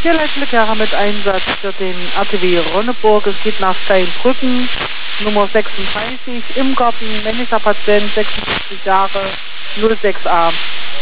Hier Leitblicke mit Einsatz für den RTW Ronneburg. Es geht nach Steinbrücken, Nummer 36, im Garten, männlicher Patient, 56 Jahre, 06a.